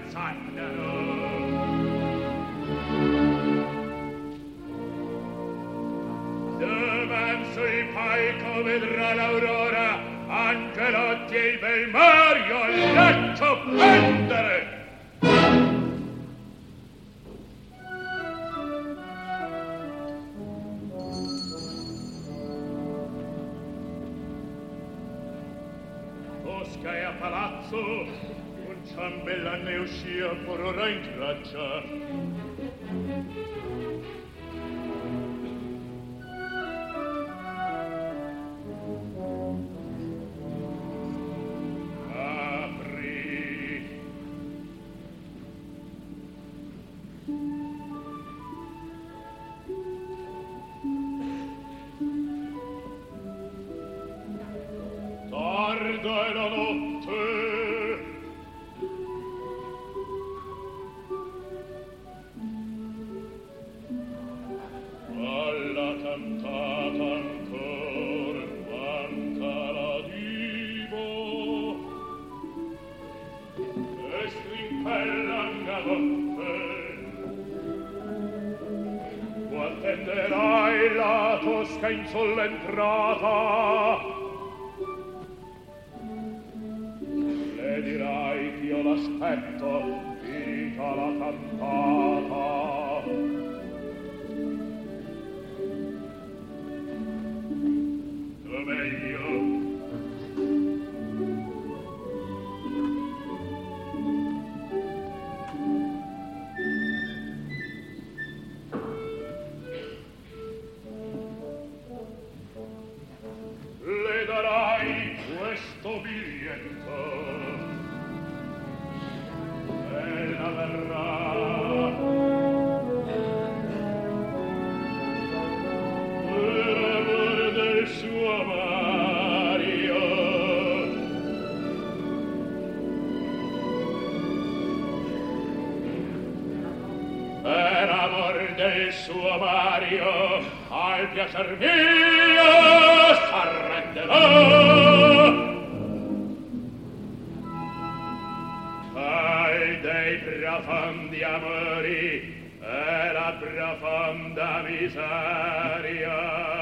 Sui palco vedrà l'aurora Angelotti e il bel Mario al letto pendere. Tosca e a palazzo un ciambellano uscì por ora in traccia. Tarda è la notte. Alla cantata ancor manca la divo e strimpella una notte. Tu attenderai la tosca in sola entrata. Dirai ch'io l'aspetto, dica la cantata. O meglio, le darai questo biglietto. Ella verrà per amore del suo Mario. Per amore del suo Mario al piacer mio s'arrenderà. Dei profondi amori e la profonda miseria